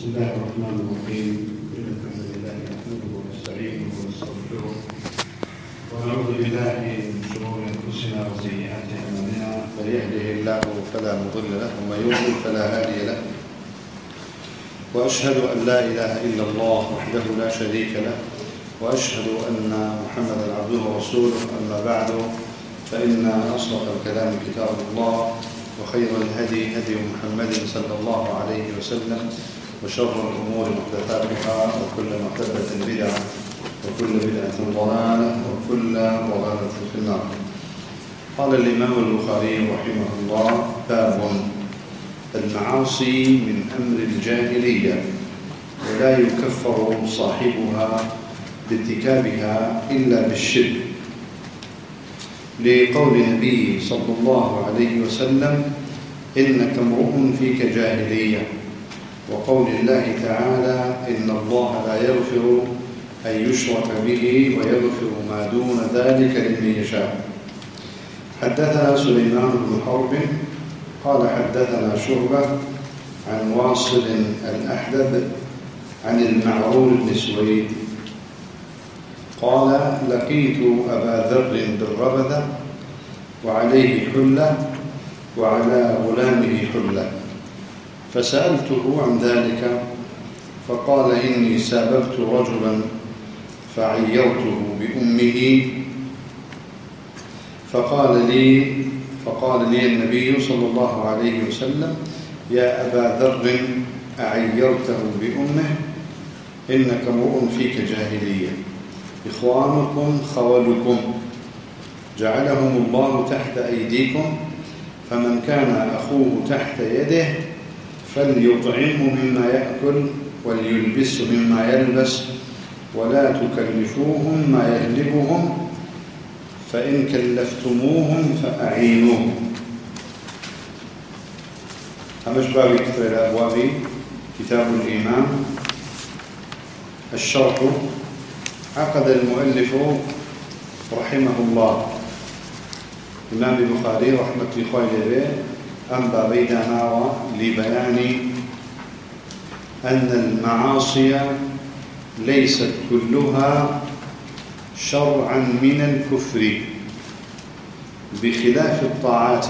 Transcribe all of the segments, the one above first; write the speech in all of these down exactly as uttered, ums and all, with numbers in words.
بسم الله الرحمن الرحيم. إن الحمد لله نحمده ونستعينه ونستغفره ونعوذ بالله من شرور أنفسنا وسيئات أعمالنا، من يهده الله فلا مضل له ومن يضلل فلا هادي له، وأشهد أن لا إله إلا الله وحده لا شريك له، وأشهد أن محمدا عبده ورسوله. أما بعد، فإن أصدق الكلام كتاب الله، وخير الهدي هدي محمد صلى الله عليه وسلم، وشر الأمور محدثاتها، وكل محدثة بدعة، وكل بدعة ضلالة، وكل ضلالة في النار. قال الإمام البخاري رحمه الله: باب المعاصي من أمر الجاهلية، ولا يكفر صاحبها بارتكابها إلا بالشرك، لقول النبي صلى الله عليه وسلم: إنك امرؤ فيك جاهلية، وقول الله تعالى: إن الله لا يغفر أن يشرك به ويغفر ما دون ذلك لمن يشاء. حدثنا سليمان بن حرب قال حدثنا شعبة عن واصل الأحدب عن المعرور بن سويد قال: لقيت أبا ذر بالربذة وعليه حلة وعلى غلامه حلة، فسألته عن ذلك، فقال: إني سابقت رجلا فعيرته بأمه، فقال لي فقال لي النبي صلى الله عليه وسلم: يا أبا ذر، أعيرته بأمه؟ إنك امرؤ فيك جاهلية، إخوانكم خولكم، جعلهم الله تحت أيديكم، فمن كان أخوه تحت يده فليطعمه مما يأكل وليلبسه مما يلبس، ولا تكلفوهم ما يغلبهم، فإن كلفتموهم فأعينوهم. همش بابي كثير الأبواب، كتاب الإيمان. الشرح: عقد المؤلف رحمه الله الإمام البخاري رحمة الله عليه أن بابي داناوى لبيان أن المعاصي ليست كلها شرعا من الكفر، بخلاف الطاعات.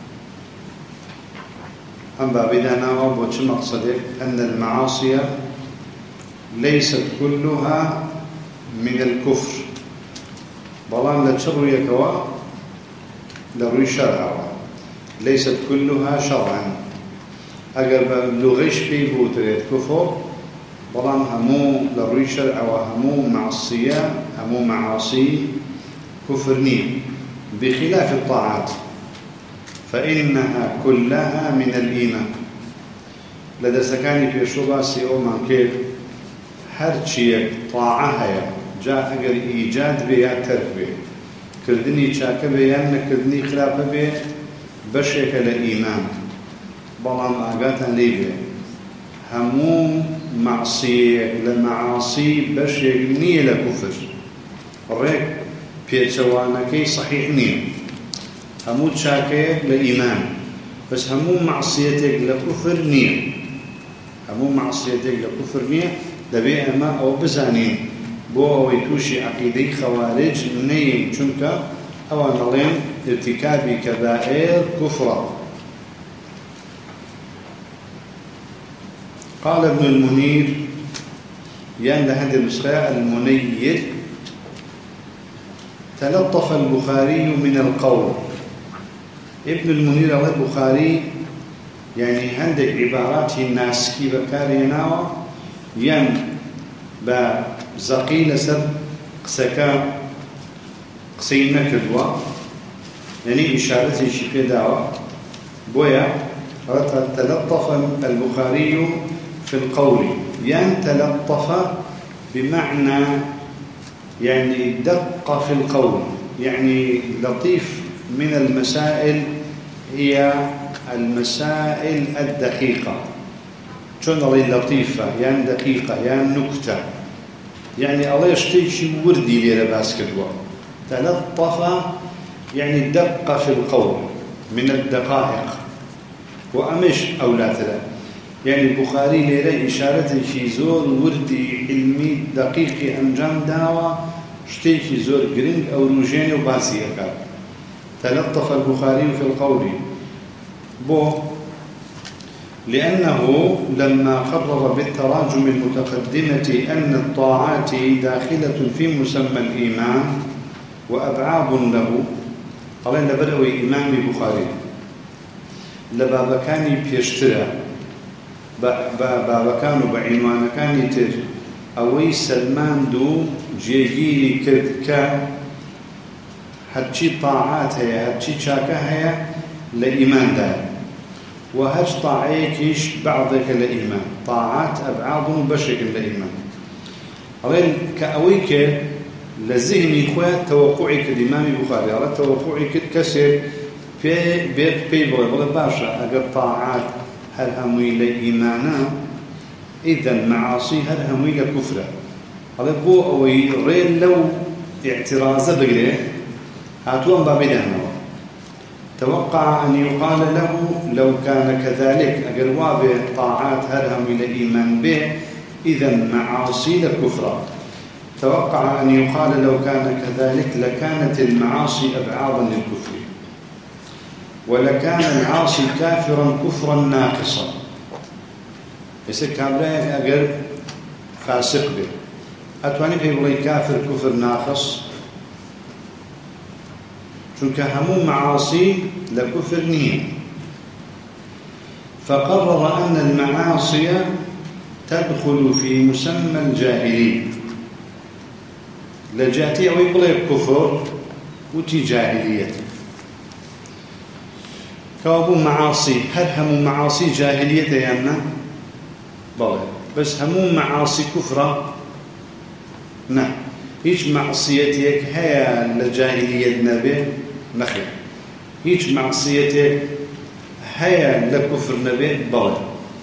أن بابي داناوى بوش مقصده أن المعاصي ليست كلها من الكفر، بلان لتشر يكوا لروي شرعا، ليست كلها شرعا. أقل لغيش بيبوت كفر، بلان همو لروي شرع وهمو معصية، همو معاصي كفرنية، بخلاف الطاعات فإنها كلها من الإيمان. لدى سكاني في الشبه سيئو من كيف هرچي طاعها جاء أقل إيجاد بيا ترك بي، كردني شاك بيا نكردني خلاف بي بشيك لإيمان، بلان آقاتا ليبي همو معصية لمعاصي بشيك نية لكفر، الريك بيتشوانكي صحيح نية، همو شاكي لإيمان، بس همو معصيتك لكفر نية، همو معصيتك لكفر نية. لبي أما أو بزانين بو أو يتوشي عقيدي خوارج نيم چونك أو نظام ارتكاب كبائر كفرة. قال ابن المنير يعني لهذه النسخة المنير: تلطف البخاري من القول. ابن المنير على البخاري يعني عندك عبارات الناس كي بكاريناوا ين بزقيل سب قسكا قسينا كدوا، يعني إشارتي شي دعوة بويا. تلطف البخاري في القول، ين تلطف بمعنى يعني دق في القول، يعني لطيف من المسائل هي المسائل الدقيقة. شون الله لطيفة يعني دقيقة يعني نكتة، يعني الله يشتي شي وردي لي لباس كدوا. تلطف يعني دق في القول من الدقائق، وأمش أولاد له يعني البخاري ليرى إشارة في زور وردي علمي دقيق أنجام داوى شتيكي زور جرينج أو روجيني وباسي أكاد تلطف البخاري في القول بو لأنه لما قرر بالتراجم المتقدمة أن الطاعات داخلة في مسمى الإيمان وأبعاب له قال لبدأوا إمام البخاري لبابكاني بيشترى بابكانو بعنوان كان يتر أوي سلمان دو جيجيري كردكا هرشي طاعات هي هرشي شاكا هي لإيمان دار وهج طاعيكيش بعضك لإيمان طاعات أبعاد بشك لإيمان أولا كأويك لذهني إخوة توقعك الإمام البخاري على توقعك كسر في بيت بيبر ولا باشا أجر طاعات هل همي لإيمانا إذا معاصي هل همي لكفرة هذا بو أوي رين لو اعتراض بقريه هاتوان بابدانه توقع أن يقال له لو كان كذلك أقروا به طاعات هرهم إلى إيمان به إذا معاصي لكفرة توقع أن يقال لو كان كذلك لكانت المعاصي أبعاضا للكفر ولكان العاصي كافرا كفرا ناقصا يصير كابراء أقر فاسق به أتواني بيقولي كافر كفر ناقص چونك همو معاصي لكفر نية فقرر أن المعاصي تدخل في مسمى الجاهلين لجاتي أو يقول كفر وتي جاهلية كوابو معاصي هل همو معاصي جاهلية يانا بلى بس همو معاصي كفرة نعم هيش معصيتك هي لجاهلية نبي نخل هيش معصيتك هي لكفر نبي بلى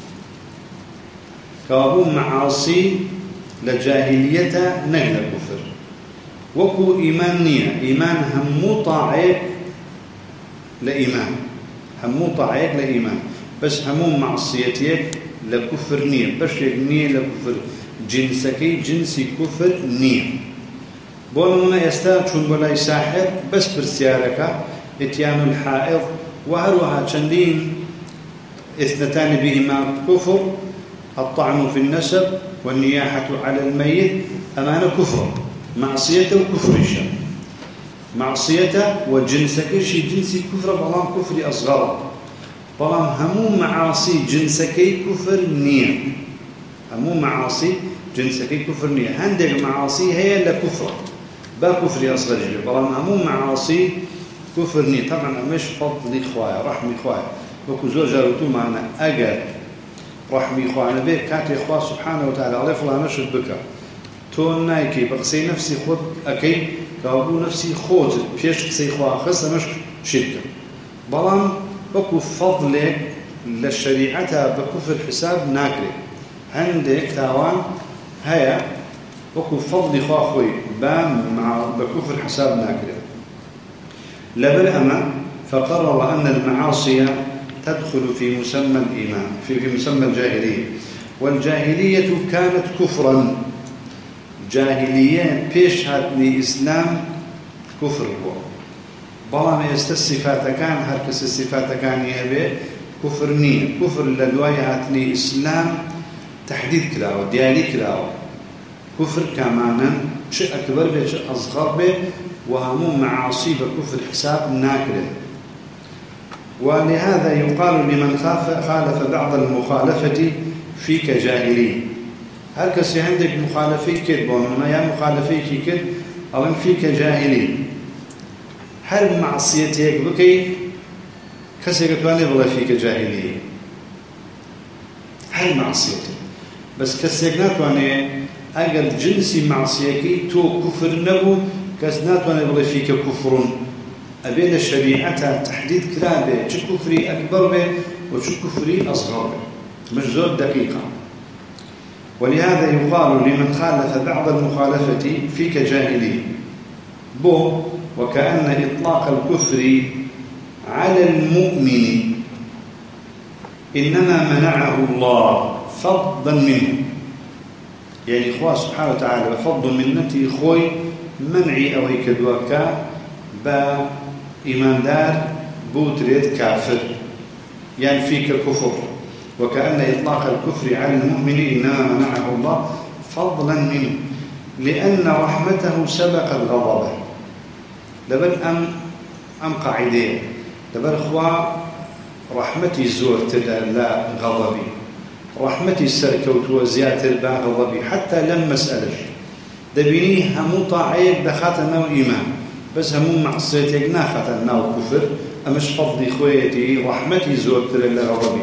كابو معاصي لجاهلية نقل كفر وكو إيمان نية إيمان همو طاعيك لإيمان همو طاعيك لإيمان بس همو معصيتك لكفر نية بشر نية لكفر جنسكي جنسي كفر نية بونمنا يستاذ شون بلاي ساحر بس برسيارك اتيان الحائض وهروها تشندين اثنتان بهما كفر الطعن في النسب والنياحة على الميت أمان كفر معصيته وكفر الشر معصيته وجنسك شي جنسي كفر بلام كفر أصغر بلام همو معاصي جنسكي كفر نية همو معاصي جنسكي كفر نية عندك معاصي هي لكفر با كفر أصغر جدا بلام همو معاصي كفر نية طبعا مش فضل إخوائي رحمي إخوائي وكو زور جارتو معنا أجر رحمي إخوائي بيه كاتي إخوائي سبحانه وتعالى عليه فلا نشد بك تون نايكي بقسي نفسي خود أكي كابو نفسي خوت بيش قسي إخوائي خصة مش شدة بلام وكو فضلك للشريعة بكفر حساب ناكري عندك تاوان هيا وكو فضل إخوائي خوي بام مع بكفر حساب ناكري لبل أما فقرر أن المعاصي تدخل في مسمى الإيمان في, في مسمى الجاهلية والجاهلية كانت كفرا جاهلية بيش هاتني إسلام كفر هو بلا ما يستصفات كان هركس الصفات كان يهبه كفر نية كفر لدواي هاتني إسلام تحديد كلاو ديالي كلاو كفر كمانا شيء أكبر به شيء أصغر به وهمو معاصي بكفر حساب ناكره ولهذا يقال لمن خالف بعض المخالفة فيك جاهلي هل كسي عندك مخالفي كد بونما يا مخالفي كد أو فيك جاهلي هل معصيتك بكي كسي قتواني بلا فيك جاهلي هل معصيتك بس كسي قتواني أقل جنسي معصيكي تو كفر نبو كسناتواني بلا فيك كفر أبين الشريعة تحديد كلابه شو كفري أكبر به وشو كفري أصغر به مش زود دقيقة ولهذا يقال لمن خالف بعض المخالفة فيك جاهلي بو وكأن إطلاق الكفر على المؤمن إنما منعه الله فضلا منه، يعني إخوة سبحانه وتعالى بفضل منتي خوي منعي أو يكدوكا با إيمان دار بوتريد كافر، يعني فيك كفر، وكأن إطلاق الكفر على المؤمن إنما منعه الله فضلا منه لأن رحمته سبقت غضبه. لبن أم أم قاعدة لبن إخوة رحمتي زور تلا لا غضبي، رحمتي سركوت وزيادة با غضبي، حتى لم مسألش دبيني همو طاعيك دخات نو إيمان بس همو معصيتك ناخت نو كفر، أمش فضلي خويتي رحمتي زور تلا لا غضبي.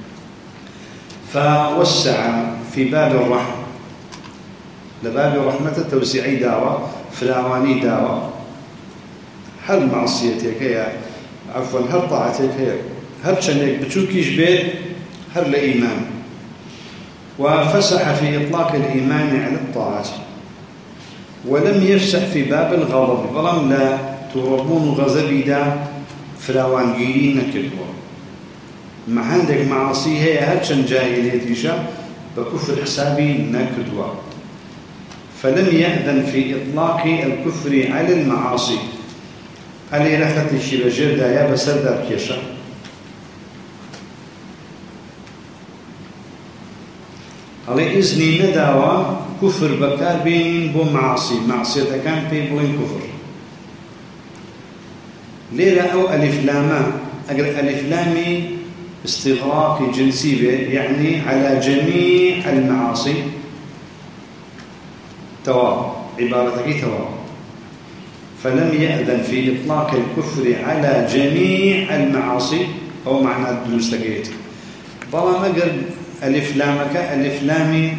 فوسع في باب الرحمة، لباب رحمة توسيعي دعوة فلاواني دعوة، هل معصيتك هي عفوا هل طاعتك هي هل شنك بتشوكيش بيت هل لإيمان، وفسح في إطلاق الإيمان على الطاعات ولم يفسح في باب الغضب، ولم لا تربون غضبي دا فلاوان جيرين نكدوا ما عندك معاصي هي هرشن جاهليتيشا بكفر حسابي نكدوا. فلم يأذن في إطلاق الكفر على المعاصي. هل لخت الشيء بجر دايا بسردر كيشا على إذن نداوى كفر بكار بين بو معاصي، معصية كان بين بولين كفر ليلة أو ألف لاما أقل ألف لامي استغراق جنسي به، يعني على جميع المعاصي تواب، عبارتك تواب. فلم يأذن في إطلاق الكفر على جميع المعاصي أو معنى الدروس لقيت بلا ما قل ألف لامك ألف لامي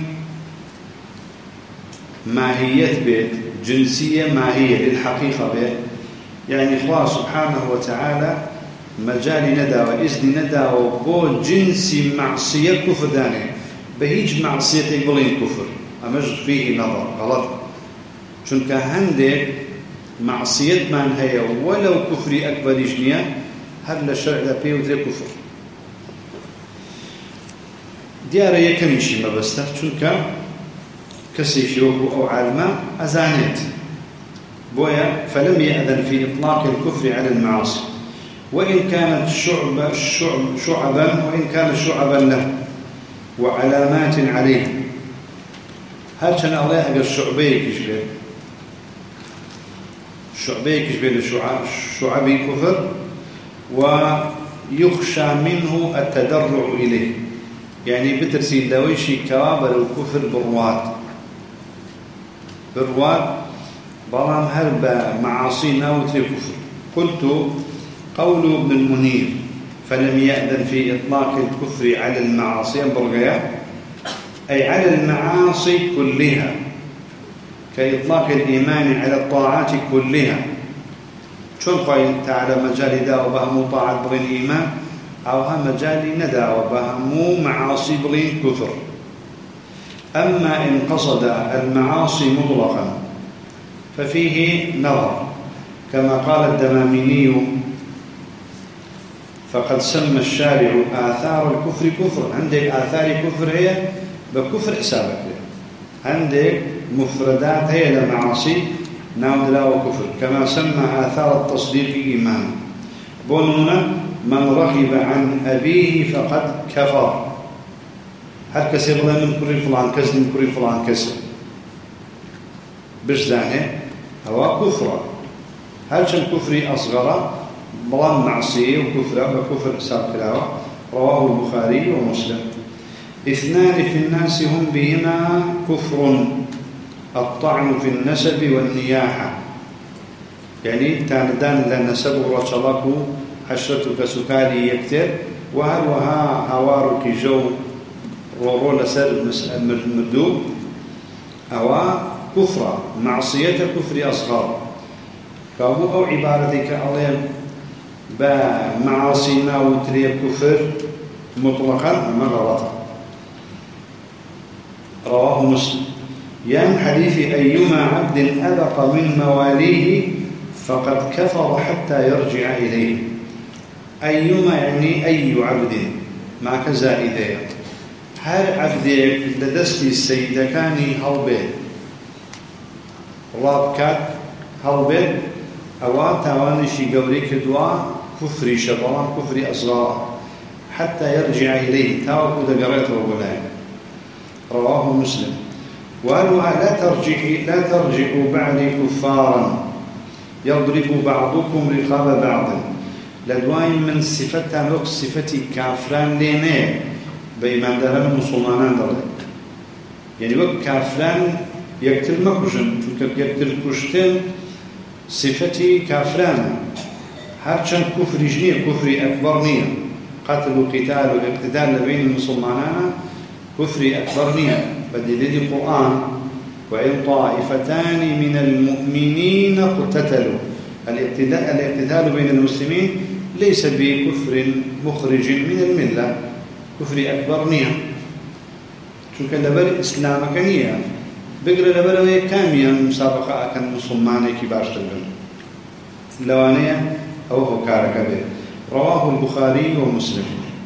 ماهية بيت جنسية ماهية للحقيقة بيت، يعني الله سبحانه وتعالى مجال نداوى إذن نداوى بو جنسي معصية كفر داني بهيج معصية يقولين كفر أمج فيه نظر غلط، چونك هندك معصية من هي ولو كفري أكبر جنيا هل الشرع لبيه وتري كفر ديارة يكمشي ما بسته، چونك كسي شوكو أو عالما أزانت بويا. فلم يأذن في إطلاق الكفر على المعاصي وإن كانت شعب شعب شعبا وإن كانت شعبا له وعلامات عليه. هل كان الله أجر الشعبي كشبه الشعبي كشبه الشعبي كفر ويخشى منه التدرع إليه، يعني بترسيل دويشي كوابر الكفر بالرواد بالرواد بلام هرب معاصينا وتري كفر. قلت قول ابن المنير فلم يأذن في إطلاق الكفر على المعاصي برغيا أي على المعاصي كلها كإطلاق الإيمان على الطاعات كلها. شون قايل تعالى مجال دا وبهم طاعة بغين إيمان أو هم مجال ندى وبهم معاصي بغين كفر. أما إن قصد المعاصي مطلقا ففيه نظر كما قال الدماميني فقد سمى الشارع آثار الكفر كفر. عندك آثار كفر هي بكفر حسابك، عندك مفردات هي لمعاصي ناود لا وكفر، كما سمى آثار التصديق إيمان. بونونا من رغب عن أبيه فقد كفر. هل كسي بلا من كري فلان كسر من كري فلان كسر بجزانه هو كفر. هل شن كفري أصغر بلا معصية وكفر وكفر حساب كلاوة. رواه البخاري ومسلم. اثنان في الناس هم بهما كفر الطعن في النسب والنياحة، يعني تاندان لنسب ورشلكو حشرتك سكاري يكتر وهل وها هوارك جو رورو لسر مردوب أو كفر معصية كفر أصغر. كابو أو عبارتك عليهم بمعاصينا وتري كفر مطلقا أما غلطا. رواه مسلم. يان حديث أيما عبد أبق من مواليه فقد كفر حتى يرجع إليه. أيما يعني أي عبد ماکە زائیدەیە هەر عەبدێک لە دەستی سەیدەکانی هەڵبێت ڕابکات هەڵبێت ئەوە تاوانێکی گەورەی کردووە کوفریشە بەڵام کوفری ئەصغار حتى يرجع إليه تاوكو دقريته وبلاي رواه مسلم وقالوا لا ترجع لا ترجعوا بعدي كفارا يضرب بعضكم رقاب بعض لدواين من صفتها لوك صفتي كافران لينه بإيمان داران مسلمان داران يعني وقت كافران يقتل مكوشن يقتل كشتن صفتي كافران هرچند كفر جنيه كفر أكبر نيه قتل وقتال والاقتتال بين المسلمانان كفر أكبر نيه بدليل القرآن وإن طائفتان من المؤمنين اقتتلوا الاقتتال بين المسلمين ليس بكفر مخرج من الملة كفر أكبر نيه شو كان لبر إسلام كنيه بقرأ لبر كاميا مسابقة أكن مسلمان كبار تبين لوانية أو هو كاركبه رواه البخاري ومسلم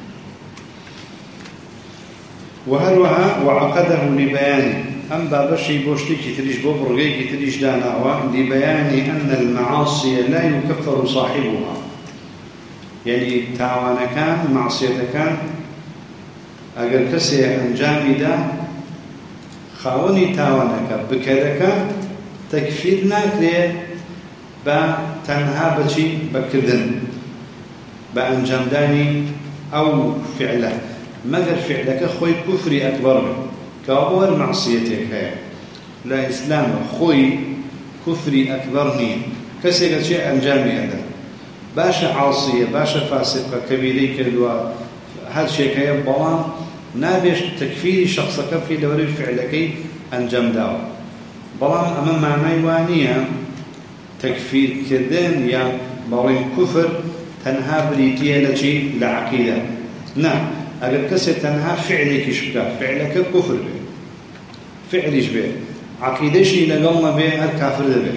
وهروها وعقده لبيان أم بابشي بوشتي كتريش بوبرغي كتريش داناوا لبيان أن المعاصي لا يكفر صاحبها يعني تاوانا كان معصية كان أقل كسي أنجامي دا خاوني تاوانك بكرك تكفيرنا كريه با تنها بشي بكردن بأنجامداني أو فعله مگر فعلك خوي كفري أكبر كابور معصيتك هي لا إسلام خوي كفري أكبر ني كسيك شيء أنجامي هذا باشا عاصية باشا فاسقة كبيري كدوا هذا شيء هي بلان نابش تكفير شخصك في دوري فعلك أنجام داو بلان أمام معنى وانية تكفير كردن يا بلان كفر تنها بريتيا لشي لعقيدة نعم أقل كسي تنها فعلك شبكا فعلك كفر به فعلش به عقيدة شي لقلنا به الكافر به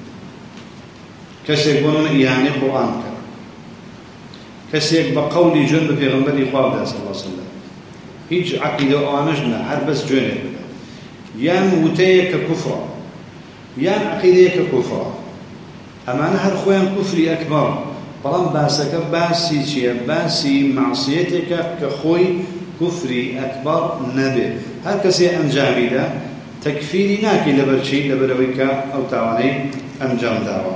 كسي يقولون يعني قرآن كسي بقول جنب في غنبري خواب صلى الله عليه وسلم هيج عقيدة وآنجنا هر بس جنب يان وتيك كفر يان عقيدة كفر أما أنا هر خوان كفري أكبر بلان باسك باسي چيه باسي معصيتك كخوي كفري أكبر نبي هر كسي أنجامي دا تكفيري ناكي لبرشي لبرويك أو تعواني أنجام داوا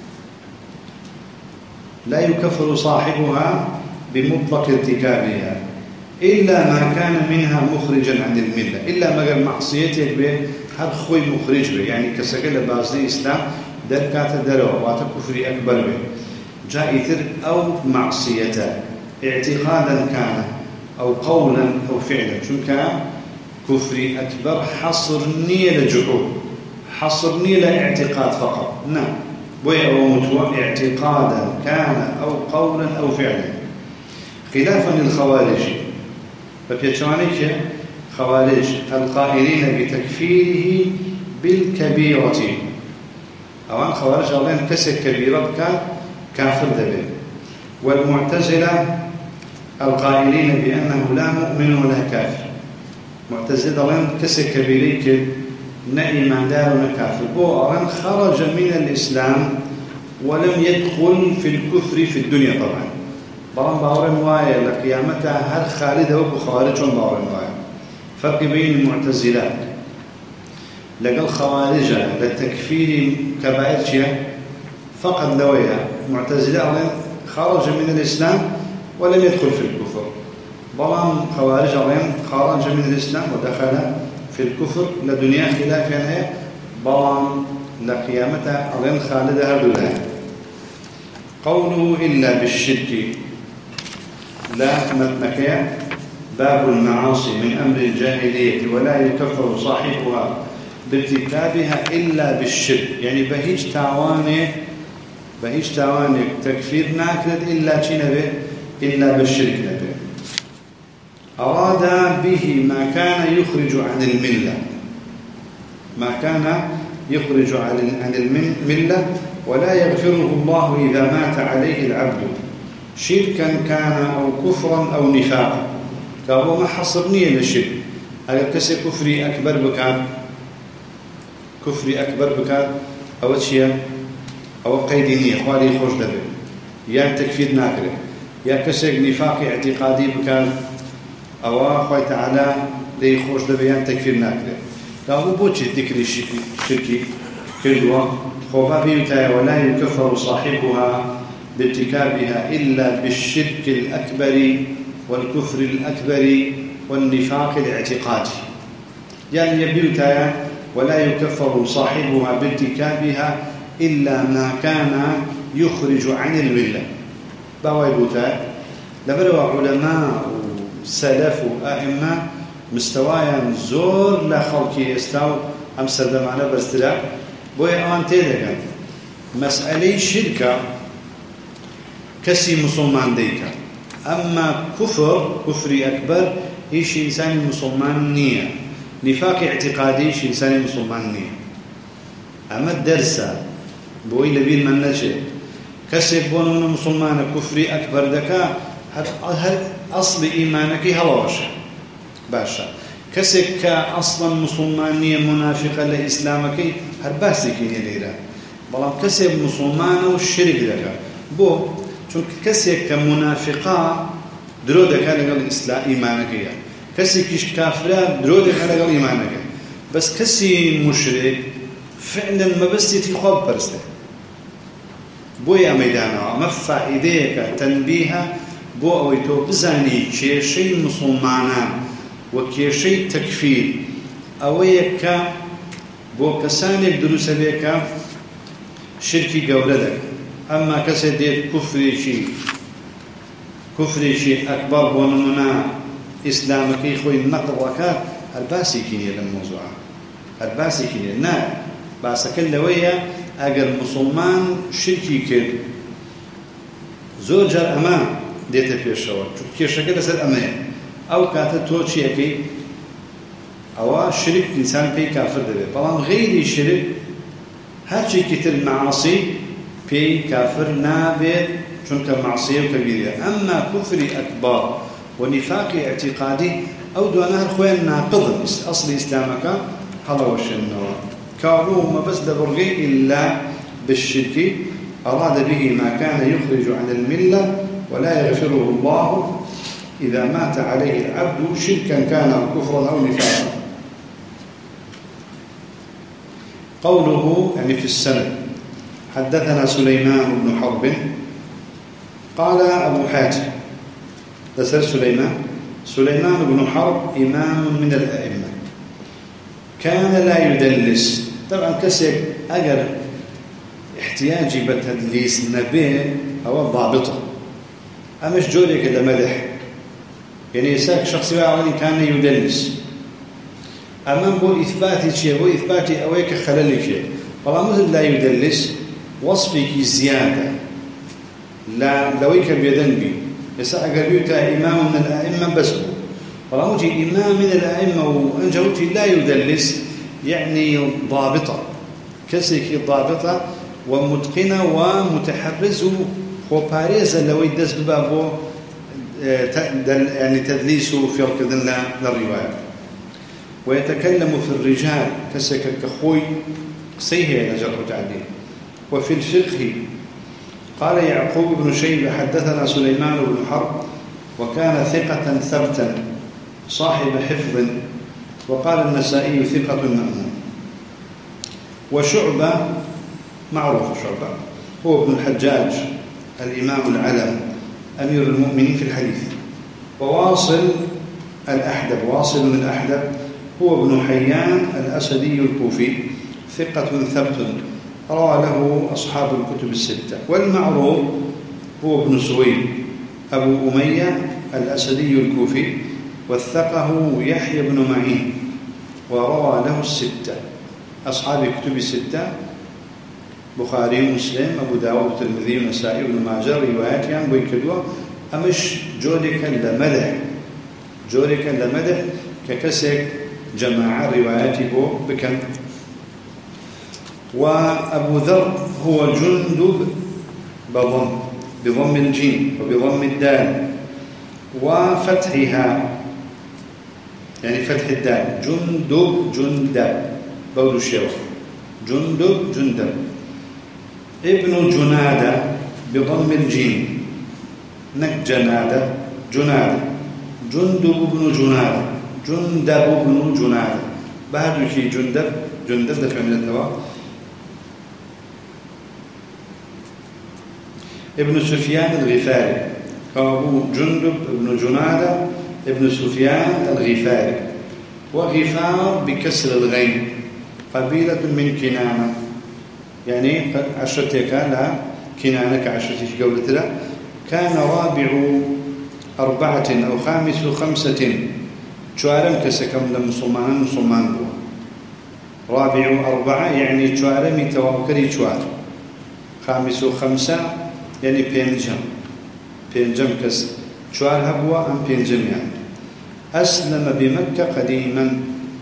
لا يكفر صاحبها بمطلق ارتكابها إلا ما كان منها مخرجا عن الملة إلا ما قال معصيتك به هر خوي مخرج به يعني كسكال بازدي إسلام در كات دروا واتا كفري أكبر به جائثر أو معصية اعتقادا كان أو قولا أو فعلا شو كان كفري أكبر حصرني لجحود حصرني لاعتقاد فقط نعم ويعومتوا اعتقادا كان أو قولا أو فعلا خلافا للخوارج فبيتشوانيك خوارج القائلين بتكفيره بالكبيرة أوان خوارج الله كسر كبيرة كان كافر ذبه والمعتزلة القائلين بأنه لا مؤمن ولا كافر معتزلة لن كسر كبيريك نئما دار كافر هو أن خرج من الإسلام ولم يدخل في الكفر في الدنيا طبعا بلان باورن وايا لقيامتها هل خالده وخوارج باورن وايا فرق بين المعتزلة لقى الخوارج للتكفير كبائر شيء فقط لويها معتزلة خرج من الإسلام ولم يدخل في الكفر بلان خوارج خرج من الإسلام ودخل في الكفر لدنيا خلافها بلان لقيامتها أظن خالدها هدولها قوله إلا بالشرك لا مكان باب المعاصي من أمر الجاهلية ولا يكفر صاحبها بارتكابها إلا بالشرك يعني بهيج تعواني بهيج تعواني تكفير ناكد إلا نبي إلا بالشرك نبي أراد به ما كان يخرج عن الملة ما كان يخرج عن الملة ولا يغفره الله إذا مات عليه العبد شركا كان أو كفرا أو نفاقا كابو ما حصرني للشرك أجل كسي كفري أكبر بكان كفري أكبر بكان أو شيء أو قيدينية خوالي خوش دبي يا تكفير ناكره يا كسي نفاق اعتقادي بكان أو خوي تعالى لي خوش دبي يا تكفير ناكره كابو بوتشي ذكر الشركي شركي كلوا خوبا بيوتا ولا يكفر صاحبها بارتكابها إلا بالشرك الأكبر والكفر الأكبر والنفاق الاعتقادي يعني يبيوتا ولا يكفر صاحبها بارتكابها إلا ما كان يخرج عن الملة باويبوتا لبروا علماء سلف أئمة مستوايا زور لا خلقي استاو أم سردمانه برسترا بوي أوان تيدكا مسألة شركة كسي مسلمان ديكا أما كفر كفري أكبر إيش إنسان مسلمان نية نفاق اعتقادي إيش إنسان مسلمان نية أما الدرسة بوي لبين من نجي كسي بونون مسلمان كفري أكبر دكا هل أصل إيمانك هلوشة باشا كسك أصلا مسلمانية منافقة لإسلامك هر باسي كيني ليرا بلام كسك مسلمان والشرك لك بو چونك كسك منافقة درو دكا لقل إسلام إيمانك كسكش كافرة درو دكا لقل إيمانك بس كسي مشرك فعلا ما بس يتخوب برسته بو يا ميدانا ما فائديك تنبيها بو أويتو بزاني شي شي مسلمانان وكيشي تكفير أويك بو كسانك دروس بيك شركي قولدك أما كسديت كفري شيء كفري شيء أكبر ونمنا إسلامك خوي النقل وكات الباسي كيني للموضوع الباسي كيني نا باسا كل ويا أجر مسلمان شركي كل زوجر أما ديت في الشوار كيشة كده سر أمان أو كانت توشي أكي أو شرك إنسان بي كافر دبي طبعا غير الشرك هاتشي كتر معاصي بي كافر نابد چونك معصية كبيرة أما كفر أكبر ونفاق اعتقادي أو دونها الخوين ناقض أصل إسلامك هلا وشنوا كانوا ما بس دبرغي إلا بالشرك أراد به ما كان يخرج عن الملة ولا يغفره الله إذا مات عليه العبد شركا كان أو كفرا أو نفاقا. قوله يعني في السند حدثنا سليمان بن حرب قال أبو حاتم دسر سليمان سليمان بن حرب إمام من الأئمة كان لا يدلس طبعا كسك أجر احتياجي بتدليس نبي أو ضابطه أمش جولي كده مدح يعني يساك شخصي واحد كان يدلس أمام بو إثباتي شيء بو إثباتي أويك خلل شيء والله مثل لا يدلس وصفك زيادة لا لويك بيدن بي يساء قريبك إمام من الأئمة بس والله مجي إمام من الأئمة وأنجوتي لا يدلس يعني ضابطة كسيك ضابطة ومتقنة ومتحرز وباريزة لو يدس ببابه يعني تدليسه في الكذن للرواية ويتكلم في الرجال كسك كخوي سيه نجر تعديل وفي الفقه قال يعقوب بن شيبة حدثنا سليمان بن حرب وكان ثقة ثبتا صاحب حفظ وقال النسائي ثقة مأمون وشعبة معروف شعبة هو ابن الحجاج الإمام العلم أمير المؤمنين في الحديث وواصل الأحدب واصل من الأحدب هو ابن حيان الأسدي الكوفي ثقة ثبت روى له أصحاب الكتب الستة والمعروف هو ابن سويد أبو أمية الأسدي الكوفي وثقه يحيى بن معين وروى له الستة أصحاب الكتب الستة بخاري ومسلم أبو داود والترمذي والنسائي وابن ماجه روايات يعني بيكدوا أمش جودك لمدح جودك لمدح ككسك جماعة رواياتي بو بكم وأبو ذر هو جندب بضم بضم الجيم وبضم الدال وفتحها يعني فتح الدال جندب جندب بول الشيوخ جندب جندب. ابن جنادة بضم الجيم نك جنادة جنادة. جندب بن جنادة جندب بن جنادة بعد شيء جندب جندب دفع من الدواء. ابن سفيان الغفاري أبو جندب بن جنادة ابن سفيان الغفاري. وغفار بكسر الغين قبيلة من كنانة يعني عشرتك لا كنانة كعشرتك قولتها. كان رابع أربعة أو خامس خمسة شوارم كسكم لمسلمان مسلمان بو. رابع أربعة يعني شوارم توكري شوار. خامس خمسة يعني بينجم بينجم كس شوار هبوا أم بينجم يعني. أسلم بمكة قديما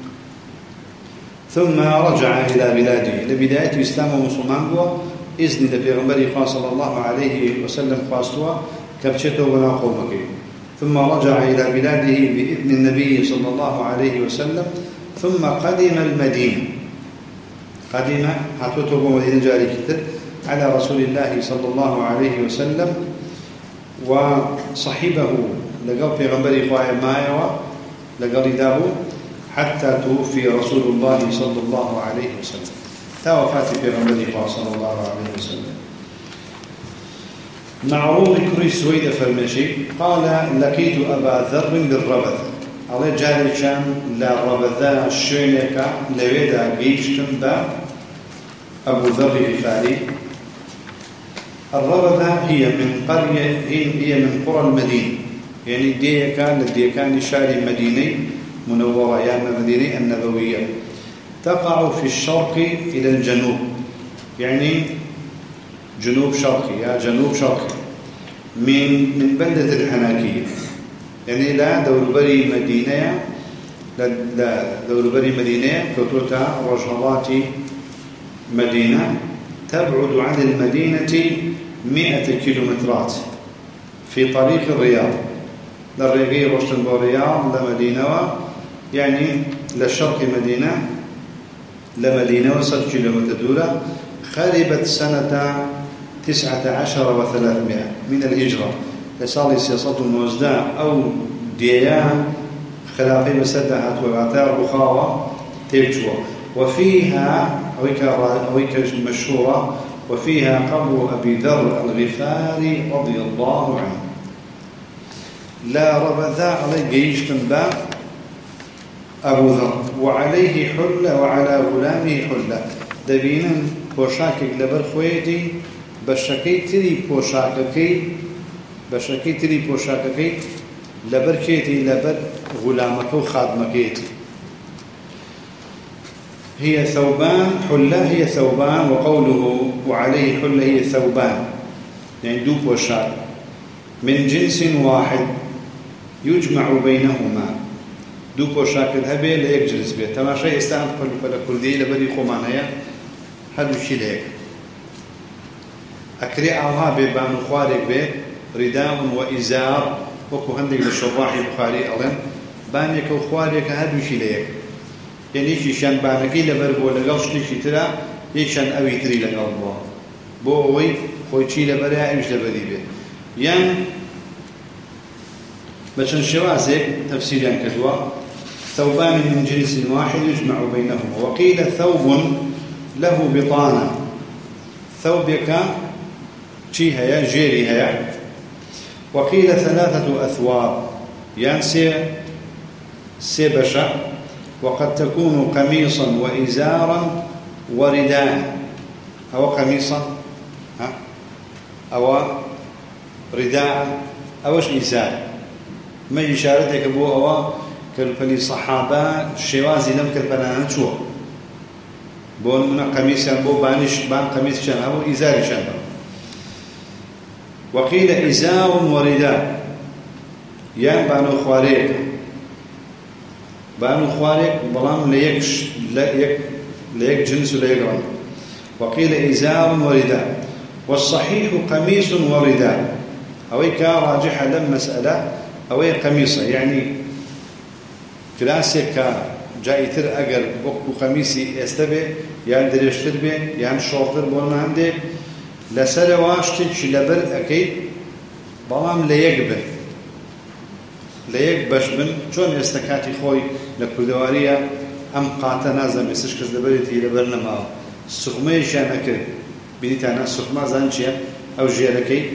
ثم رجع إلى بلاده لبداية إسلام ومسلمان بوا إذن لبيغمبري صلى الله عليه وسلم خاصوا كبشته ولا قومك. ثم رجع إلى بلاده بإذن النبي صلى الله عليه وسلم ثم قدم المدينة. قدم حطوته مدينة جاري كتر على رسول الله صلى الله عليه وسلم وصحبه لقوا في غنبري خواهي مايوا لقوا رداه حتى توفي رسول الله صلى الله عليه وسلم. توفات في غنبري خواهي صلى الله عليه وسلم. معروض كري سويد فرمشي قال لقيت أبا ذر بالربذ على جاري شام لا ربذا الشينك لويدا قيشتم با أبو ذر الغفاري. الربذة هي من قرية هي من قرى المدينة يعني ديكان لديكان شاري مديني منورة يعني مدينة النبوية تقع في الشرق إلى الجنوب يعني جنوب شرقي يا جنوب شرقي من من بلدة الحناكية يعني لا دوربري مدينة لا لا دوربري مدينة كتوتا رجلات مدينة تبعد عن المدينة مئة كيلومترات في طريق الرياض. للريغي روشتن بورياض لمدينة يعني للشرق مدينة لمدينة وسط كيلومتر دولة. خربت سنة تسعة عشر وثلاثمائة من الهجرة لصالي سياسة الموزداء أو ديان خلافي مسدحة وعتار بخاوة تيجوا. وفيها هويك مشهورة وفيها قبر أبي ذر الغفاري رضي الله عنه. لا ربذا على جيش تنبا أبو ذر وعليه حلة وعلى غلامه حلة دبينا بوشاكك لبر خويتي بشكي تري بوشاككي بشكي تري بوشاككي لبر كيتي لبر غلامك وخادمكيتي. هي ثوبان حلة هي ثوبان وقوله وعليه حلة هي ثوبان يعني دو بوشاك من جنس واحد يجمع بينهما. دو بوشاك الهبي ليك جنس بيه تماشي استعمل فلا كل دي لبري خمانية هذا الشيء ليك أكري أوها ببان خوارك بيه رداء وإزار وكو هندق للشراح بخاري أظن بانيك وخوارك هذا الشيء ليك يعني شيشان بانكي لبربو لقل شتيشي ترى يشان أوي تري لقل الله بو أوي خوي شي لبريا إمش لبري بيه يعني بشن شوازك تفسير يعني كدوا ثوبان من جنس واحد يجمع بينهما. وقيل ثوب له بطانة ثوبك شي هيا جيري هيا. وقيل ثلاثة أثواب يعني سي سيبشا وقد تكون قميصا وإزارا ورداء أو قميصا أو رداء أوش إزار ما إشارتك أبو أو كالفلي صحابة الشوازي لم كالبنان شو بون من قميص بو بانش بان قميص شان أو إزار شان. وقيل إزار ورداء يعني بانو خواريك بانو خواريك بلام ليكش ليك ليك جنس ليك رمض. وقيل إزار ورداء والصحيح قميص ورداء أويك راجحة لم مسألة أوي قميصة يعني کراسێک جایتر ئەگەر وەکو خەمیسی ئێستا بێ یان درێژتر بێ یان شۆڕتر بۆ هەندێک لەسەرەوە شتێکی لەبەر ئەەکەیت بەڵام لە یەک بن لە یەک بەش بن چۆن ئێستا کاتی خۆی لە کوردەواریە ئەم قاتە نازانم ئێستش کەس لەبەرێتی لەبەر نەماوە سوخمەیەکیان نەکرد بینیتانە سوخما زان چییە ئەو ژێرەکەی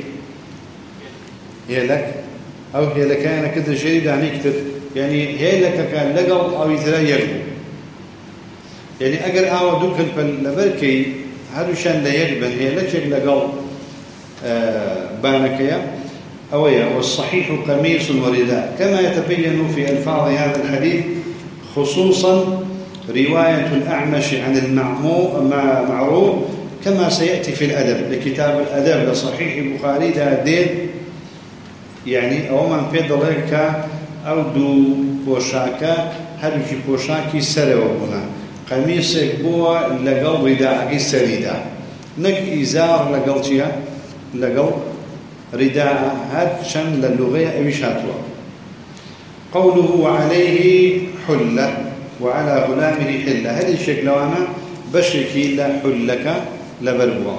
هێلک ئەو هێلەکەیانە کردە ژێری دانەی کرد یعنی هێلەکەکە لەگەڵ ئاوی ترە یەک بوو یعنی ئەگەر ئاوە دوو کلپەل لەبەرکەی هەردووشیان لە یەک بن هێلەکێک لەگەڵ بانەکەیە أويا والصحيح قميص ورداء كما يتبين في ألفاظ هذا الحديث خصوصا رواية الأعمش عن المعروف كما سيأتي في الأدب لكتاب الأدب لصحيح البخاري ده دين يعني أو من بيد لك أو دو بوشاكا هرجي بوشاكي سروا هنا قميصك بوا لقل رداء سريدا نك إزار لقل شيء لقل رداء هاد شن للغة أبيش هاتوا قوله وعليه حلة وعلى غلامه حلة هذه الشكل وانا بشكي لا حلك لبربوا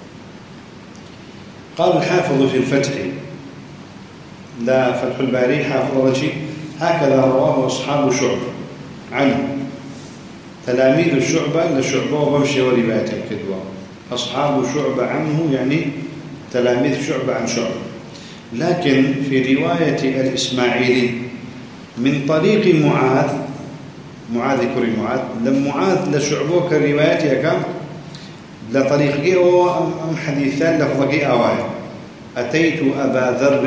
قال الحافظ في الفتح لا فتح الباري حافظ وشي هكذا رواه أصحاب شعبة عنه تلاميذ الشعبة لشعبة وبمشي وروايته كدوا أصحاب شعبة عنه يعني تلاميذ شعبة عن شعبة لكن في رواية الإسماعيلي من طريق معاذ معاذ كري معاذ لم معاذ لشعبه كروايته كم لطريقه أم حديثان لفظه أوايا أتيت أبا ذر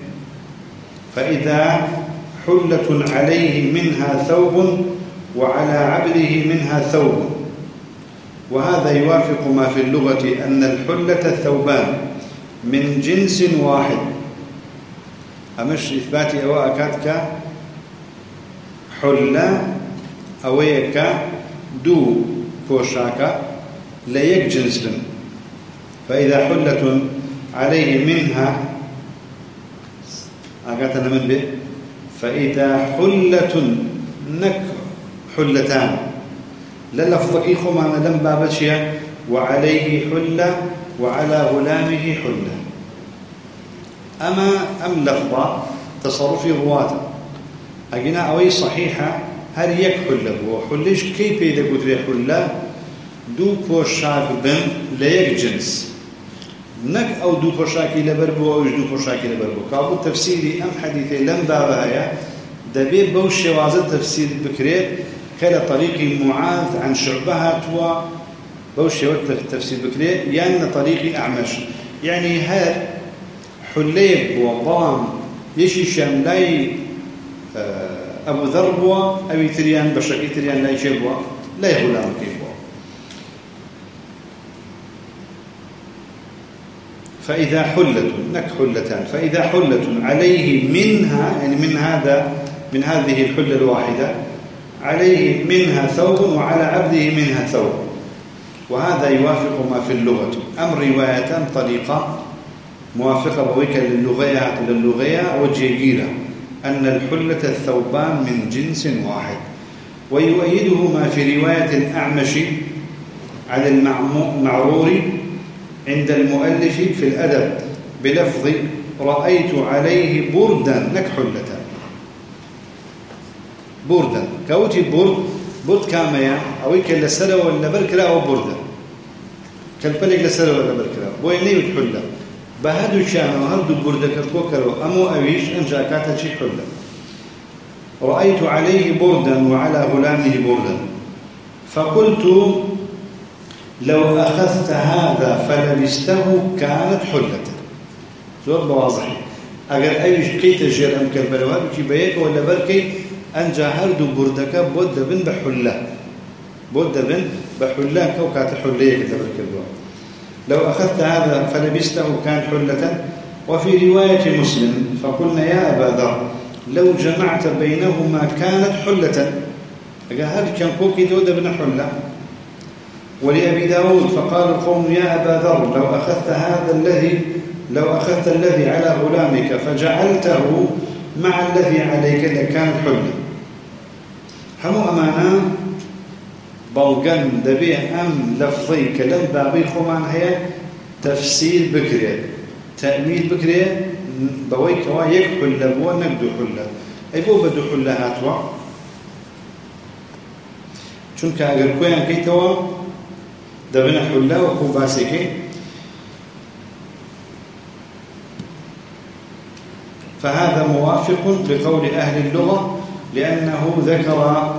فإذا حلة عليه منها ثوب وعلى عبده منها ثوب وهذا يوافق ما في اللغة أن الحلة الثوبان من جنس واحد أمش إثباتي أواء كاتك حلة أويك دو بوشاكا ليك جنس لن فإذا حلة عليه منها أقاتنا من به فإذا حلة نك حلتان للفظك إخو معنا لم بابتشيا وعليه حلة وعلى غلامه حلة أما أم لفظة تصرفي رواته أجنا أوي صحيحة هل يكحل هو حلش كيف إذا قلت لي حلة دو بوشاك بن ليك جنس نك أو دو بوشاكي لبربو أو دو بوشاكي لبربو كابو تفسيري أم حديثي لم بابها دبي بوش شوازة تفسير بكريت كلا طريق معاذ عن شعبها توا بوش شوازة تفسير بكريت يعني طريق أعمش يعني هاد حليب وضام يشي شاملاي أبو ذر بوا أبي تريان بشكي تريان لا يشبوا لا يغلام كيفوا فإذا حلة نك حلتان فإذا حلة عليه منها يعني من هذا من هذه الحلة الواحدة عليه منها ثوب وعلى عبده منها ثوب وهذا يوافق ما في اللغة أم روايتان طريقة موافقة بويك للغيات للغية وجيجيرة أن الحلة الثوبان من جنس واحد ويؤيده ما في رواية الأعمش عن المعرور عند المؤلف في الأدب بلفظ رأيت عليه بردا نكحلة بردا كوتي برد برد كاميا أو كلا سلة ولا بركلا أو بردا كالبلق لسلة ولا بركلا ويني وتحلة بهدو شان وهدو بردا كتوكلوا أمو أويش أنجا كاتا شي حلة رأيت عليه بردا وعلى غلامه بردا فقلت لو أخذت هذا فلبسته كانت حلة زور بواضح أجر أيش كيت جير أم كالبلوان كي بيك ولا بركي أنجا هردو بردك بود بن بحلة بود بن بحلة كوكات حلية كتبرك البوان لو أخذت هذا فلبسته كان حلة وفي رواية مسلم فقلنا يا أبا ذر لو جمعت بينهما كانت حلة أجا هل كان كوكي دود بن حلة ولأبي داود فقال القوم يا أبا ذر لو أخذت هذا الذي لو أخذت الذي على غلامك فجعلته مع الذي عليك لكان حلة همو أمانة بلغن دبي أم لفظي كلام بابي خمان هي تفسير بكري تأميل بكري بوي كوا يكحل لبوا نقدو حلة أي بو بدو حلة هاتوا چونك أقر كويان كيتوا دبنا حلة وكو باسكي فهذا موافق لقول أهل اللغة لأنه ذكر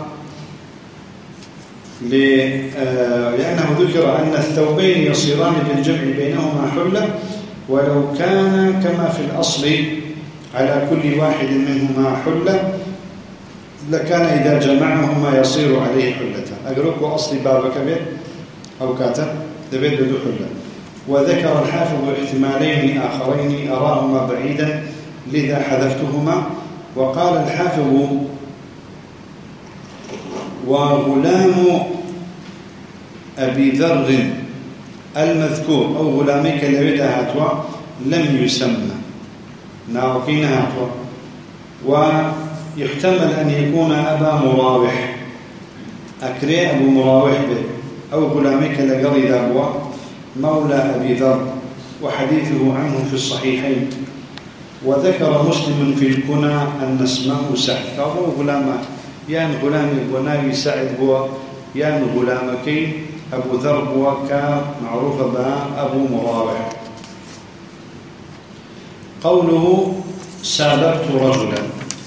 لأنه ذكر أن الثوبين يصيران بالجمع بينهما حلة ولو كان كما في الأصل على كل واحد منهما حلة لكان إذا جمعهما يصير عليه حلة أقرأك أصل بابك بيت أو كاتب دبيت بدو حلة. وذكر الحافظ احتمالين آخرين أراهما بعيدا لذا حذفتهما. وقال الحافظ وغلام أبي ذر المذكور أو غلاميك الذي هاتوا لم يسمى ناوكين هاتوا ويحتمل أن يكون أبا مراوح أكري أبو مراوح به أو غلاميك الذي ذابوا مولى أبي ذر وحديثه عنه في الصحيحين. وذكر مسلم في الكنى أن اسمه سعد فهو غلامه يان غلامي بناوي سعد بوا يان غلامكين أبو ذر بوا كان معروف بها أبو مراوح. قوله ساببت رجلا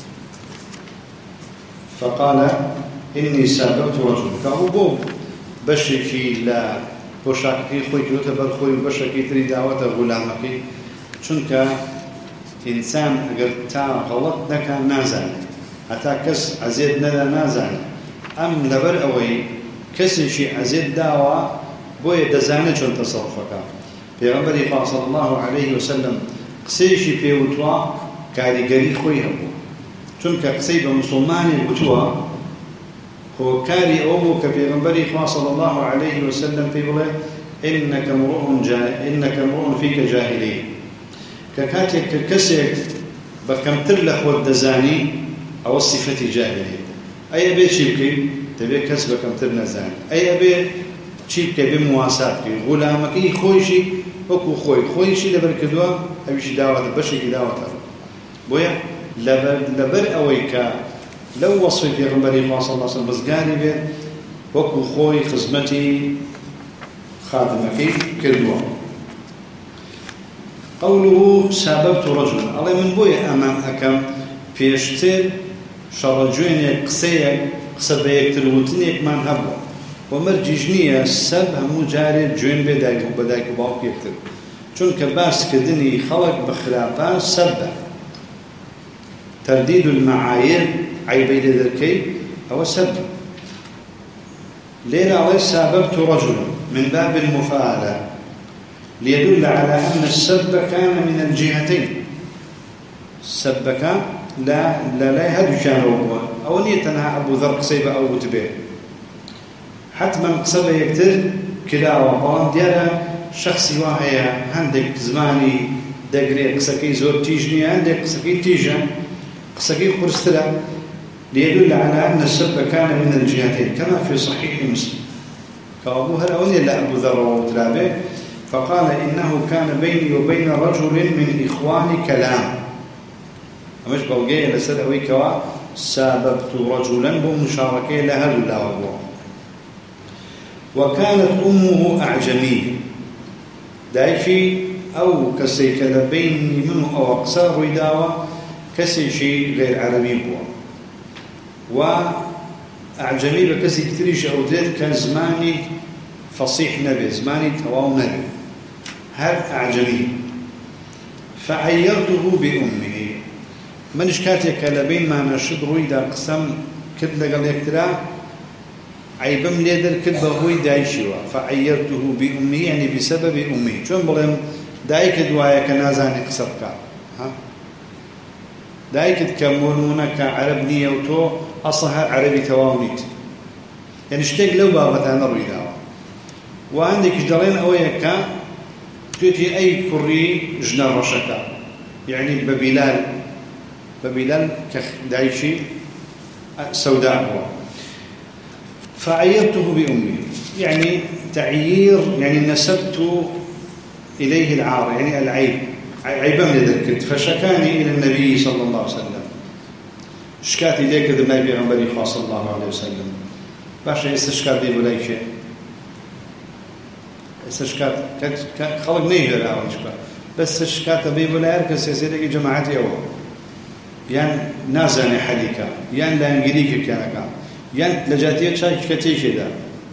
فقال إني ساببت رجلا كهو بو بشكي لا بشكي خوي يعتبر خوي بشكي تري دعوة غلامكي چونك إنسان أجر تا غلط نكا نازل حتى كس عزيز ندا نازل أم لبر أوي كس شيء عزيز داوا بوي دزانة شون تصرفك پیغمبر صلى الله عليه وسلم قسي شي بيوتوا كاريگري خوي هبو چونك قسي بمسلماني بوتوا هو كاري أومو كبيغمبر صلى الله عليه وسلم بيقول إنك امرؤ جا إنك امرؤ فيك جاهلية ككاتك كسيك بكمتر لخو الدزاني أو الصفة جاهلية أي أبي شيبكي تبي كسب كمتر نزاني أي أبي شيبكي بمواساتك غلامك خويشي وكو خوي خويشي لبركدوا أبي شي دعوة بشي دعوة بويا لبر لبر أويكا لو وصف پیغمبر صلى الله عليه وسلم بزگانی بید وكو خوي خزمتي خادمكي كردوا. قوله ساببت رجلا الله من بوي أمام أكم فيشتر شرجوين قسيك قسبيك تلوتنيك من هبوا ومرججنية سب همو جاري جوين بدايك وبدايك وباوك يكتر چونك باس كدني خلق بخلافة سب ترديد المعايير عيبي لذلكي أو سب ليلة عليه ساببت رجلا من باب المفاعلة ليدل على أن السب كان من الجهتين السب كان لا لا لا يهدو كان هو أو نيتنا أبو ذر قصيبة أو تبير حتما قصبة يكتر كلا وبران ديالا شخصي واهي عندك زماني دقري قصكي زور تيجني عندك قصكي تيجن قصكي قرستلا ليدل على أن السب كان من الجهتين كما في صحيح مسلم فأبو هرأوني لا أبو ذر وتلابه فقال إنه كان بيني وبين رجل من إخواني كلام أمش بلغي لسدوي كوا ساببت رجلا بمشاركة لها الله أبوه وكانت أمه أعجمية دايشي أو كسي كلبيني منه أو أقصار رداوة كسي شيء غير عربي بوا وأعجمي بكسي كتريش أو ذات كان زماني فصيح نبي زماني تواو نبي هل أعجمي فعيرته بأمه من إشكاتي كلبين ما نشد رويدا قسم كدل قال يكترا عيبم ليدر كدل روي دايشوا فعيرته بأمه يعني بسبب أمه شون بلهم دايك دوايا كنازاني قصبك ها دايك كمونونا كعرب نية وتو أصلها عربي تواونيت يعني اشتاق لو بابتانا رويدا وعندك جدرين أويكا تجي أي كري جنا رشكا يعني ببلال ببلال كدايشي سوداء هو فعيرته بأمه، يعني تعيير يعني نسبت إليه العار، يعني العيب، عيبا من ذلك. فشكاني إلى النبي صلى الله عليه وسلم، شكاتي ليك ذا النبي غنبري صلى الله عليه وسلم. باشا يستشكات دي بلايك استشكات خلق نيجر أو شكات، بس استشكات بي بلاير كسيسيرك جماعتي أول، يعني نازني حديكا، يعني لا ينجريك كان كان، يعني لجاتيه شاي كتير كذا.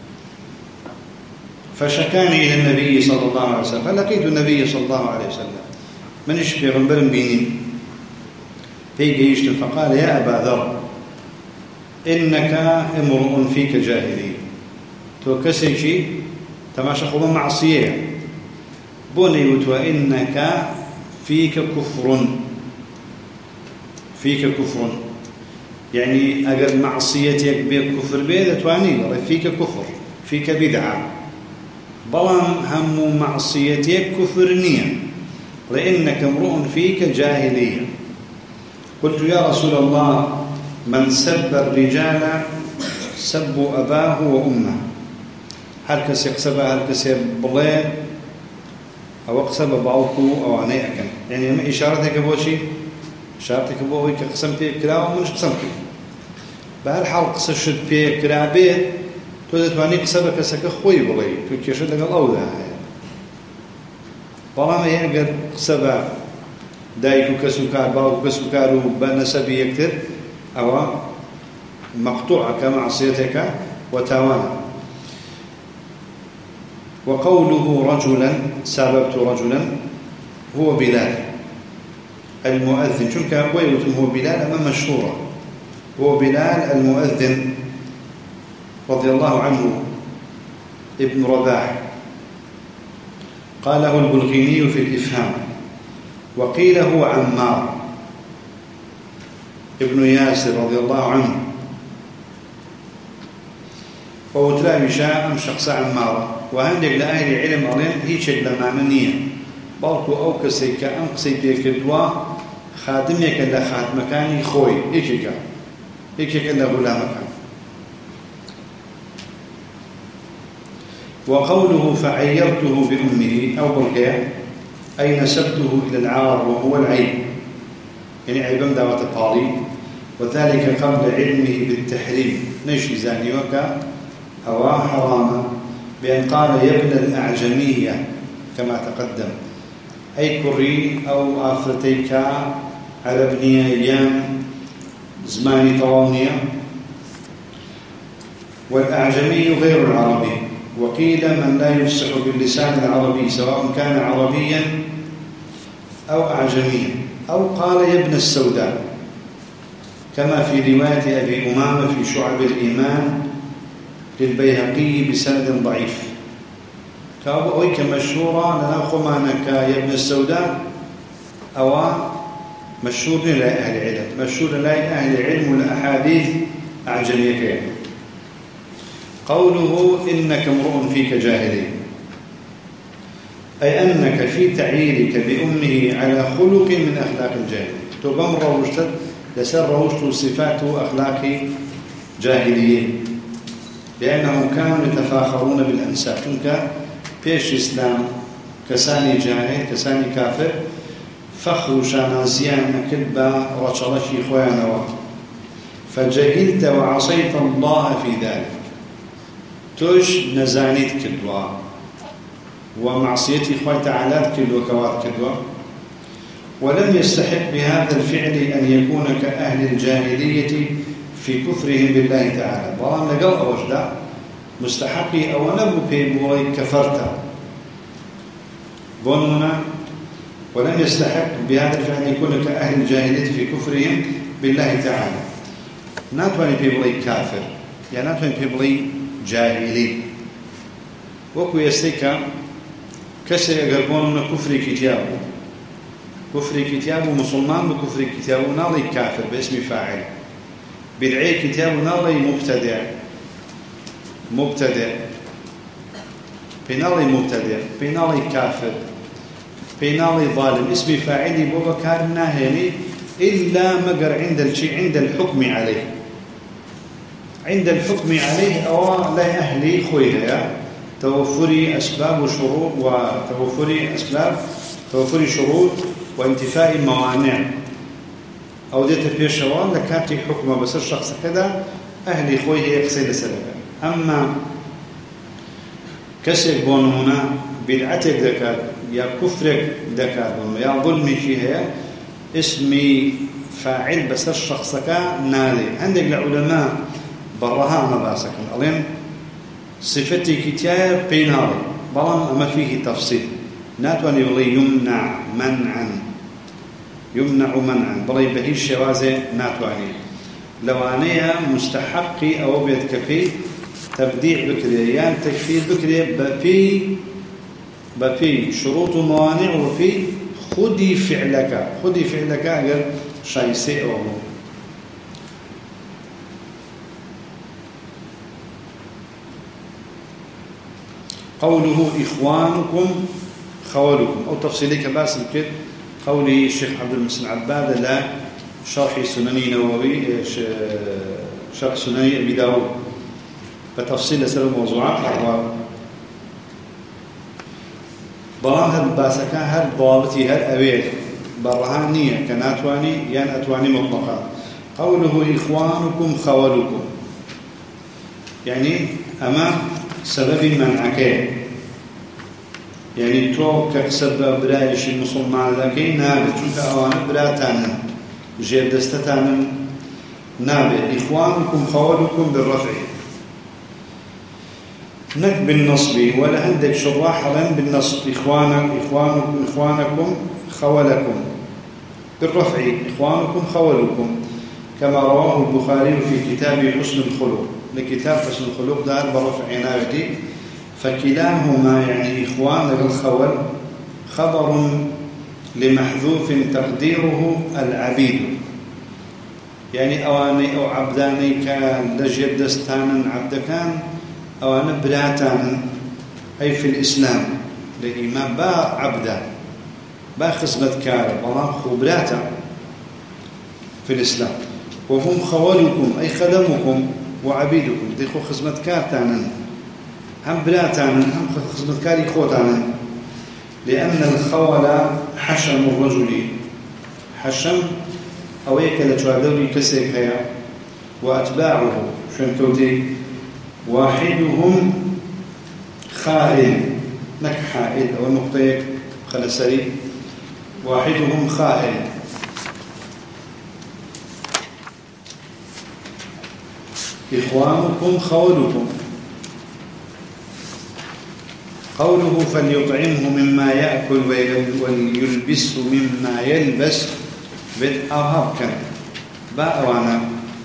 فشكاني إلى النبي صلى الله عليه وسلم، فلقيت النبي صلى الله عليه وسلم من يشبه غنبر بيني في جيشت، فقال: يا أبا ذر إنك امرؤ فيك جاهلي. توكسي شيء تماشى خبا معصية بني وإنك فيك كفر، فيك كفر يعني أجر معصيتك بك كفر بيد تواني فيك كفر، فيك بدعة، بلام هم معصيتك كفر نية، لأنك امرؤ فيك جاهلية. قلت: يا رسول الله، من سب الرجال سبوا أباه وأمه. هل كسي يقسبها، هل كسي بلين أو اقسب باوكو أو عني أكن، يعني ما إشارتك بوشي، إشارتك بوهي كقسمتي كلا ومنش قسمتي بهالحال قصة شد بيه كلا بيت تودتواني قسبك كسك خوي بلي تكيشد لك الأولى. بلام ينقر قسبه دايكو كسوكار باوكو كسوكار وبنسبي يكتر أو مقطوع كمعصيتك وتوانا. وقوله رجلا سببت رجلا هو بلال المؤذن، شو كان ويلتم هو بلال أمام مشهورة، هو بلال المؤذن رضي الله عنه ابن رباح. قاله البلغيني في الإفهام. وقيل هو عمار ابن ياسر رضي الله عنه، وتلاقي شاء أم شخص عمار، وهندق لأهل علم أرين هي شكل معنية بالكو أو كسيك أم قسيتك الدوا خادمك إلا خادم مكاني خوي إيشك إيشك إلا غلا مكان. وقوله فعيرته بأمه أو برقية أي نسبته إلى العار وهو العيب، يعني عيبا دعوة الطالب، وذلك قبل علمه بالتحريم نشي زاني وكا أو حراما، بأن قال يا ابن الأعجمية كما تقدم، أي كري أو آفرتيك على ابنية أيام زماني طوانية. والأعجمي غير العربي، وقيل من لا يفصح باللسان العربي سواء كان عربيا أو أعجميا، أو قال يا ابن السوداء كما في رواية أبي أمامة في شعب الإيمان للبيهقي بسند ضعيف. كأبوئك مشهورة لنأخذ معنك يا ابن السوداء أو مشهور لا أهل العلم، مشهور لا أهل العلم والأحاديث أعجمية. قوله إنك امرؤ فيك جاهلي أي أنك في تعييرك بأمه على خلق من أخلاق الجاهل، تبمر روشت لسر روشت صفات أخلاق جاهليين، لأنهم كانوا يتفاخرون بالأنساب. تنك بيش إسلام كساني جاهل كساني كافر فخر شانازيان كلبا رشلشي خوانوا، فجهلت وعصيت الله في ذلك، توش نزانيت كدوا ومعصيتي خوي تعالى كدوا كوات كدوا، ولم يستحق بهذا الفعل أن يكون كأهل الجاهلية في كفرهم بالله تعالى. برام لقل أوجدا مستحقي أو نبو بيبوري كفرتا بوننا، ولم يستحق بهذا الفعل أن يكون كأهل الجاهلية في كفرهم بالله تعالى. ناتواني بيبوري كافر، يعني ناتواني بيبوري جاهلي. وكو يستيكا كسر يقربون من كفر كتابه، كفر كتابه مسلمان بكفر كتابه نالي كافر باسم فاعل، بدعي كتابه نالي مبتدع، مبتدع بنالي مبتدع بنالي كافر بنالي ظالم، اسم فاعلي بوبكار ناهيني إلا مقر عند الشيء عند الحكم عليه. عند الحكم عليه أو لا أهلي خويها توفر أسباب وشروط وتوفر أسباب توفر شروط وانتفاء الموانع أو ديت بيشوان لكاتي حكمه بس الشخص كذا أهلي خويه يقصد سلبا. أما كسر بونونا بدعتك ذكر يا كفرك ذكر يا ظلمي فيها اسمي فاعل بس الشخص كنادي. عندك العلماء برها مباسك ألين صفتي كتير بيناري بلان أما فيه تفصيل ناتوان يقول يمنع منعا يمنع منعا بلي بهي الشوازة ناتواني لوانية مستحقي أو بيت كفي تبديع بكري يعني تكفير بكري بفي بفي شروط موانع وفي خدي فعلك خدي فعلك أجل شيء سيء قوله إخوانكم خوالكم أو تفصيلي كباس الكد قوله الشيخ عبد المحسن عباد لا شرح سنني نووي شرح سنني أبي داود بتفصيل سر الموضوعات أحوال بلان هل باسكا هل ضابطي هل أبيل برهانية كناتواني يعني أتواني مطلقا. قوله إخوانكم خوالكم يعني أمام سبب منعك يعني تو كسبب برايش المسلمان لكن نابت شوك أوانا براتانا جيب دستتانا نابت. إخوانكم خوالكم بالرفع نك بالنصب ولا عندك شراح لن بالنصب إخوانك إخوانكم إخوانكم خوالكم بالرفع إخوانكم خوالكم كما رواه البخاري في كتاب حسن الخلق لكتاب حسن الخلق دار برفع عنايتي فكلاهما يعني إخوان الخول خبر لمحذوف تقديره العبيد يعني أواني أو عبداني كان لجد دستانا عبدكان أوانا براتانا أي في الإسلام لإمام با عبدا با خصمة كار والله خبراتا في الإسلام وهم خوالكم أي خدمكم وعبيدكم ديخو خصمة كارتانا هم براتانا هم خصمة كاري خوتانا لأن الخول حشم الرجل حشم أو يكل تشادوري كسيك هيا وأتباعه شون كوتي واحدهم خائن نك حائل أو النقطيك خلسري واحدهم خائن إخوانكم خولكم. قوله فليطعمه مما يأكل ويلبسه مما يلبس بالأهاب كان باءوانا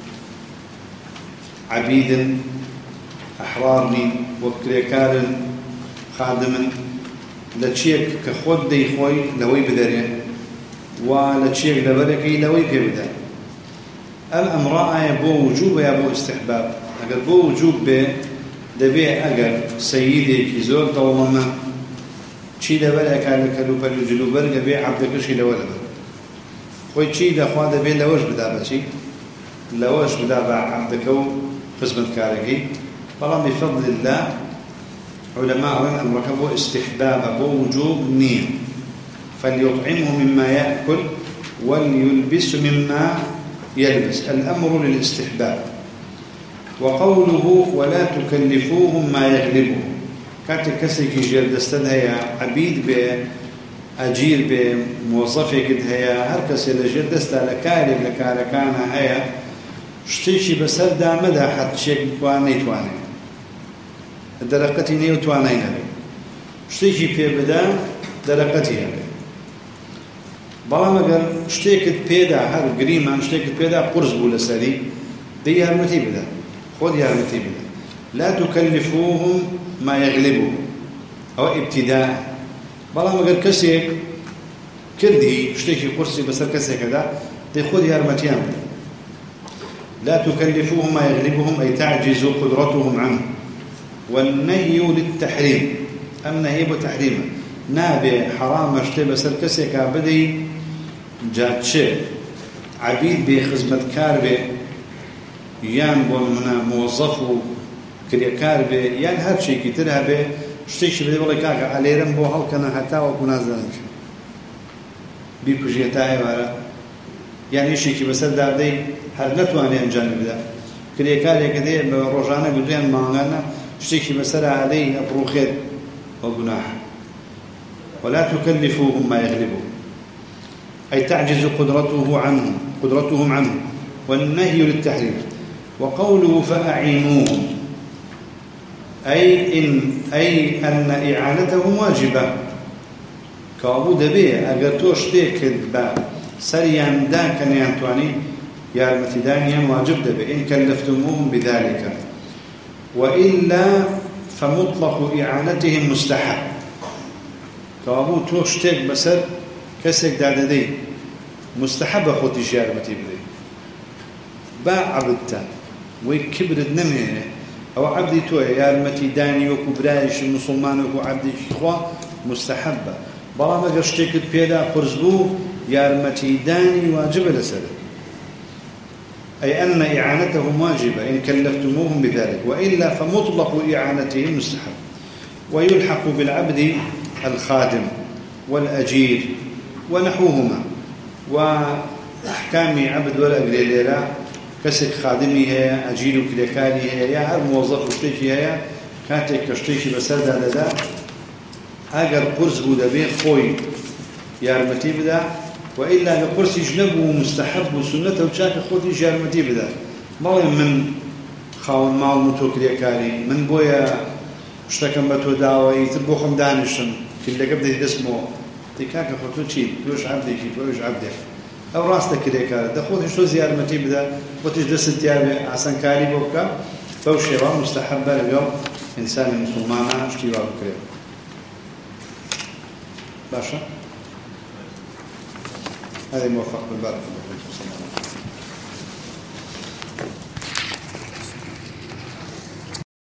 عبيد أحرارني وكريكار خادما لتشيك كخود دي خوي لوي بدري ولتشيك لبركي لوي بيبدا. الأمر يبو وجوب يبو استحباب أقل بو وجوب به دبي أقل سيدي كيزور طولما شي لبرك على كلوبر الجلوبر دبي عبدك شي لولد خوي شي لأخوان دبي لوش بدا بشي لوش بدا عبدك خصمة كاركي طالما بفضل الله علماء أن ركبوا استحباب ووجوب نية فليطعمه مما يأكل وليلبس مما يلبس الأمر للاستحباب. وقوله ولا تكلفوهم ما يغلبهم كانت كسرك جلد استدها يا عبيد بأجير بموظفة قد هيا هركس إلى جلد استدها لكارب لكاركانا هيا شتيشي بسر دا مدى حد شيك تواني تواني الدرقتي نيو تواني نبي شتيشي في بدا درقتي نبي بلا مقر شتيكت بيدا هر قريمان شتيكت بيدا قرص بولا سري دي هرمتي بدا خود هرمتي بدا لا تكلفوهم ما يغلبهم أو ابتداء بلا مقر كسيك كردي شتيكي قرصي بسر كسيك دا دي خود هرمتي بدا لا تكلفوهم ما يغلبهم أي تعجز قدرتهم عنه. والنهي للتحريم النهي بتحريمه نابي حرام اشتبه سركسي كابدي جاتشي عبيد بخزمة كاربي یان بۆ منە مۆزەف و کرێکار بێ یان هەر شتێکی تر هەبێ شتێکی بدەی بڵێ کاکە ئەلێرەم بۆ هەڵکەنە هەتاوەکو نازانم چ بیکوژێت تا ئێوارە یان ئیشێکی بەسەردا بدەی هەر نەتوانێ ئەنجامی بدە کرێکارێکە دێ بە ڕۆژانە بدوێن ماڵانە شتێکی بەسەرا هەدەی ئەفڕوخێت بۆ گوناح ولا تكلفوهم ما يغلبون أي تعجز قدرته عنه قدرتهم عنه والنهي للتحريم وقوله فأعينوهم أي إن أي أن إعانتهم واجبة كابو دبي أجر توشتك با سريان دان كان ينتواني يا المتدانيا واجب دبي إن كلفتموهم بذلك وإلا فمطلق إعانتهم مستحب كابو توشتك بسر كسك داددي مستحب أخوتي جارمتي بدي با عبدتا ويكبرد نمه أو عبدي توي يا المتداني وكو برايش المسلمان وكو عبدي إخوة مستحبة بلا ما قشتك بيدا قرزبو يا المتداني واجب لسره أي أن إعانتهم واجبة إن كلفتموهم بذلك وإلا فمطلق إعانتهم مستحب ويلحق بالعبد الخادم والأجير ونحوهما وأحكام عبد والأجريلة كسك خادمي هي أجير وكليكاري هي يا هر موظف وشتيكي هي كاتك كشتيكي بسردا لدا أجر قرص بودا بين خوي يارمتي بدا وإلا لقرص يجنبه مستحب وسنته وشاك خوتي يارمتي بدا ما من خاون مال متوكليكاري من بويا اشتكم بتو داوي تبوخم دانشن كل قبل اسمه تكاك خطو شيء توش عبدك توش عبدك أو راستك كريكار دخول شو زيارة متي بدا وتجلس التيابي عسان كاري بوكا فوشيرا مستحبة اليوم إنسان مسلمان اشتيوا بكريم باشا هذا موفق بالبارك الله